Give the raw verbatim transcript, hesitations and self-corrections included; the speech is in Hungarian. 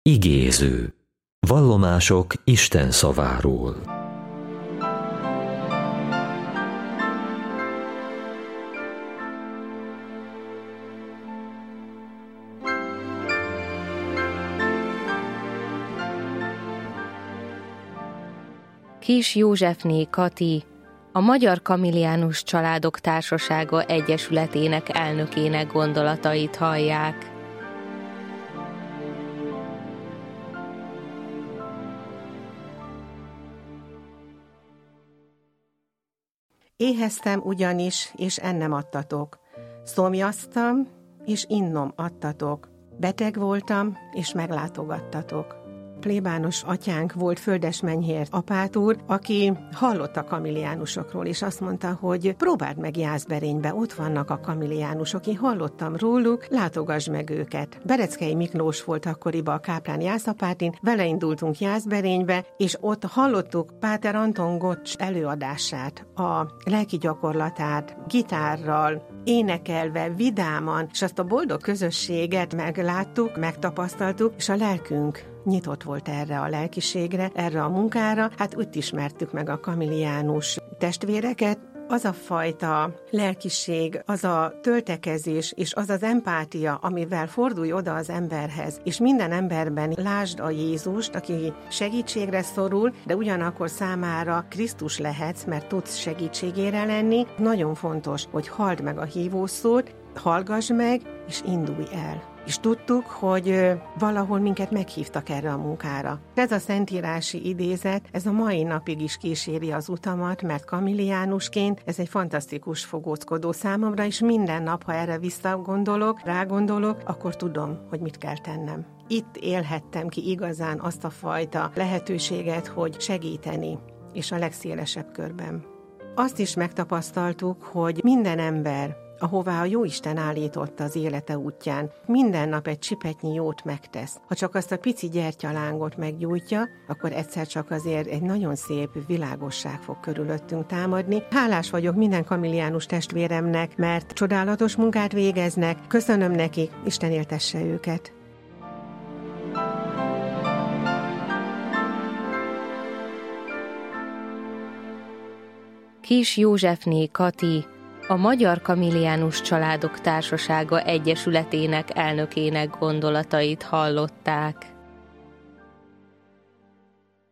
Igéző. Vallomások Isten szaváról. Kiss Józsefné Kati, a Magyar Kamilliánus Családok Társasága Egyesületének elnökének gondolatait hallják. Éheztem ugyanis, és ennem adtatok. Szomjaztam, és innom adtatok. Beteg voltam, és meglátogattatok. Plébános atyánk volt Földesmennyhért apátúr, aki hallott a kamilliánusokról, és azt mondta, hogy próbáld meg Jászberénybe, ott vannak a kamilliánusok, én hallottam róluk, látogass meg őket. Bereckei Miklós volt akkoriban a káplán Jászapátin, vele indultunk Jászberénybe, és ott hallottuk Páter Anton Gocs előadását, a lelki gyakorlatát, gitárral, énekelve, vidáman, és azt a boldog közösséget megláttuk, megtapasztaltuk, és a lelkünk nyitott volt erre a lelkiségre, erre a munkára. Hát úgy ismertük meg a kamilliánus testvéreket. Az a fajta lelkiség, az a töltekezés, és az az empátia, amivel fordulj oda az emberhez, és minden emberben lásd a Jézust, aki segítségre szorul, de ugyanakkor számára Krisztus lehetsz, mert tudsz segítségére lenni. Nagyon fontos, hogy halld meg a hívószót, hallgass meg, és indulj el. És tudtuk, hogy valahol minket meghívtak erre a munkára. Ez a szentírási idézet, ez a mai napig is kíséri az utamat, mert kamilliánusként ez egy fantasztikus fogózkodó számomra, és minden nap, ha erre visszagondolok, rágondolok, akkor tudom, hogy mit kell tennem. Itt élhettem ki igazán azt a fajta lehetőséget, hogy segíteni, és a legszélesebb körben. Azt is megtapasztaltuk, hogy minden ember, ahová a Jóisten állította az élete útján, minden nap egy csipetnyi jót megtesz. Ha csak azt a pici gyertyalángot meggyújtja, akkor egyszer csak azért egy nagyon szép világosság fog körülöttünk támadni. Hálás vagyok minden kamilliánus testvéremnek, mert csodálatos munkát végeznek. Köszönöm nekik, Isten éltesse őket! Kiss Józsefné Kati, a Magyar Kamilliánus Családok Társasága Egyesületének elnökének gondolatait hallották.